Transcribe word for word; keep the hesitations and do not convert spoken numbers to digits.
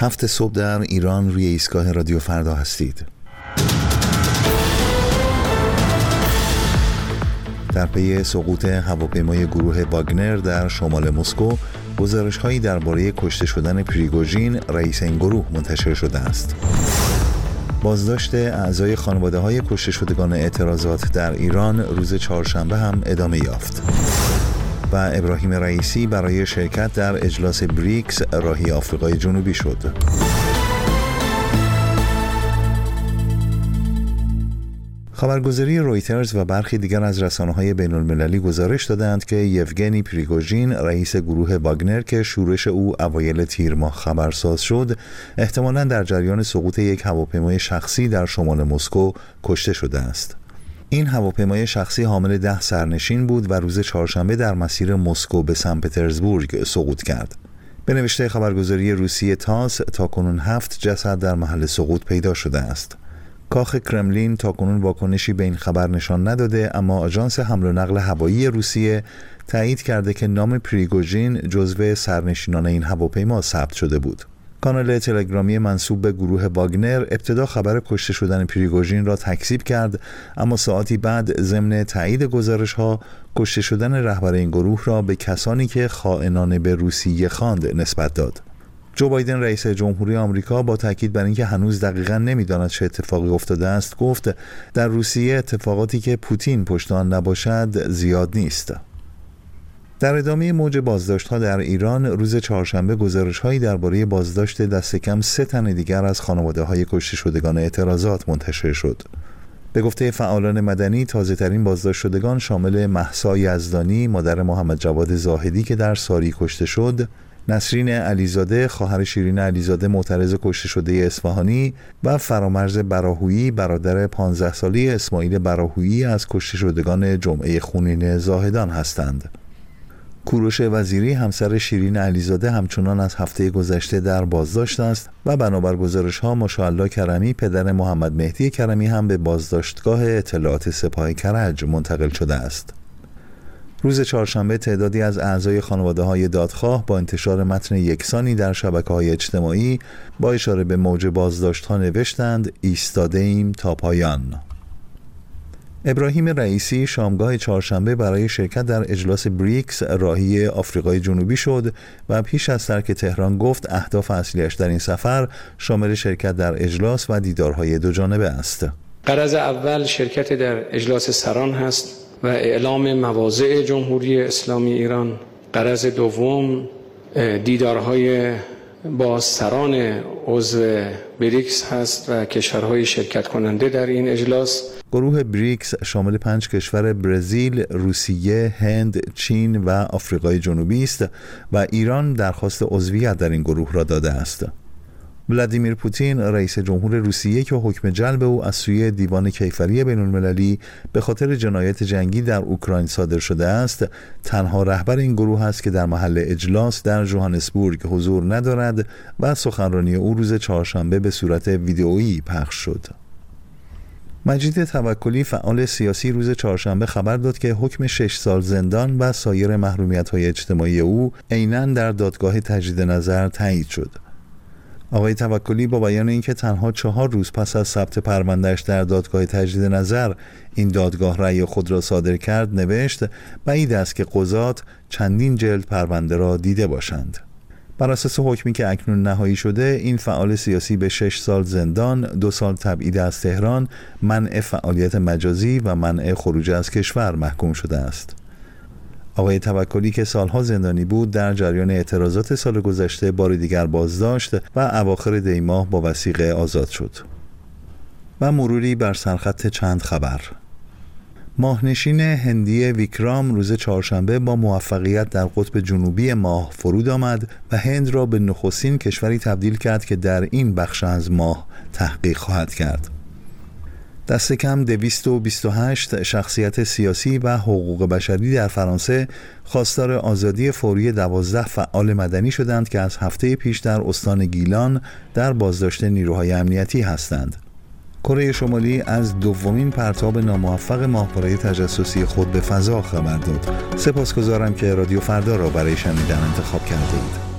هفت صبح در ایران روی ایستگاه رادیو فردا هستید. در پی سقوط هواپیمای گروه واگنر در شمال مسکو، گزارش‌هایی درباره کشته شدن پریگوژین، رئیس این گروه، منتشر شده است. بازداشت اعضای خانواده‌های کشته شدگان اعتراضات در ایران روز چهارشنبه هم ادامه یافت. و ابراهیم رئیسی برای شرکت در اجلاس بریکس راهی آفریقای جنوبی شد. خبرگزاری رویترز و برخی دیگر از رسانه‌های بین‌المللی گزارش دادند که یوگنی پریگوژین، رئیس گروه واگنر که شورش او اوایل تیر ماه خبرساز شد، احتمالاً در جریان سقوط یک هواپیمای شخصی در شمال مسکو کشته شده است. این هواپیمای شخصی حامل ده سرنشین بود و روز چهارشنبه در مسیر مسکو به سن پترزبورگ سقوط کرد. به نوشته خبرگزاری روسیه تاس، تاکنون هفت جسد در محل سقوط پیدا شده است. کاخ کرملین تاکنون واکنشی به این خبر نشان نداده، اما آژانس حمل و نقل هوایی روسیه تایید کرده که نام پریگوژین جزو سرنشینان این هواپیما ثبت شده بود. کانال تلگرامی منسوب به گروه واگنر ابتدا خبر کشته شدن پریگوژین را تکذیب کرد، اما ساعتی بعد ضمن تایید گزارش‌ها کشته شدن رهبر این گروه را به کسانی که خائنانه به روسیه خواند نسبت داد. جو بایدن رئیس جمهوری آمریکا با تاکید بر اینکه هنوز دقیقاً نمی‌داند چه اتفاقی افتاده است، گفت در روسیه اتفاقاتی که پوتین پشت آن نباشد زیاد نیست. در ادامه موج بازداشت‌ها در ایران، روز چهارشنبه گزارش‌هایی درباره بازداشت دست کم سه تن دیگر از خانواده‌های کشته شدگان اعتراضات منتشر شد. به گفته فعالان مدنی، تازه‌ترین بازداشت شدگان شامل مهسا یزدانی، مادر محمد جواد زاهدی که در ساری کشته شد، نسرین علیزاده، خواهر شیرین علیزاده معترض کشته شده اصفهانی، و فرامرز براهویی، برادر پانزده ساله اسماعیل براهویی از کشته شدگان جمعه خونین زاهدان هستند. کوروش وزیری، همسر شیرین علیزاده، همچنان از هفته گذشته در بازداشت است و بنابر گزارش‌ها ماشاءالله کرمی، پدر محمد مهدی کرمی، هم به بازداشتگاه اطلاعات سپاه کرج منتقل شده است. روز چهارشنبه تعدادی از اعضای خانواده‌های دادخواه با انتشار متن یکسانی در شبکه‌های اجتماعی با اشاره به موج بازداشت‌ها نوشتند: ایستاده ایم تا پایان. ابراهیم رئیسی شامگاه چهارشنبه برای شرکت در اجلاس بریکس راهی آفریقای جنوبی شد و پیش از ترک تهران گفت اهداف اصلیش در این سفر شامل شرکت در اجلاس و دیدارهای دوجانبه است. غرض اول شرکت در اجلاس سران هست و اعلام مواضع جمهوری اسلامی ایران. غرض دوم دیدارهای با سران عضو بریکس هست و کشورهای شرکت کننده در این اجلاس. گروه بریکس شامل پنج کشور برزیل، روسیه، هند، چین و آفریقای جنوبی است و ایران درخواست عضویت در این گروه را داده است. ولادیمیر پوتین، رئیس جمهور روسیه که حکم جلب او از سوی دیوان کیفری بین‌المللی به خاطر جنایت جنگی در اوکراین صادر شده است، تنها رهبر این گروه است که در محل اجلاس در ژوهانسبورگ حضور ندارد و سخنرانی او روز چهارشنبه به صورت ویدئویی پخش شد. مجید توکلی، فعال سیاسی، روز چهارشنبه خبر داد که حکم شش سال زندان و سایر محرومیت‌های اجتماعی او عیناً در دادگاه تجدید نظر تایید شد. آقای توکلی با بیان اینکه تنها چهار روز پس از ثبت پروندهش در دادگاه تجدید نظر این دادگاه رأی خود را صادر کرد، نوشت بعید است که قضات چندین جلد پرونده را دیده باشند. بر اساس حکمی که اکنون نهایی شده، این فعال سیاسی به شش سال زندان، دو سال تبعید از تهران، منع فعالیت مجازی و منع خروج از کشور محکوم شده است. آقای توکلی که سالها زندانی بود، در جریان اعتراضات سال گذشته بار دیگر بازداشت و اواخر دی ماه با وثیقه آزاد شد. و مروری بر سرخط چند خبر. ماهنشین هندی ویکرام روز چهارشنبه با موفقیت در قطب جنوبی ماه فرود آمد و هند را به نخستین کشوری تبدیل کرد که در این بخش از ماه تحقیق خواهد کرد. دست کم دویست و بیست و هشت شخصیت سیاسی و حقوق بشری در فرانسه خواستار آزادی فوری دوازده فعال مدنی شدند که از هفته پیش در استان گیلان در بازداشت نیروهای امنیتی هستند. کره شمالی از دومین پرتاب ناموفق ماهواره تجسسی خود به فضا خبر داد. سپاسگزارم که رادیو فردا را برای شنیدن انتخاب کرده اید.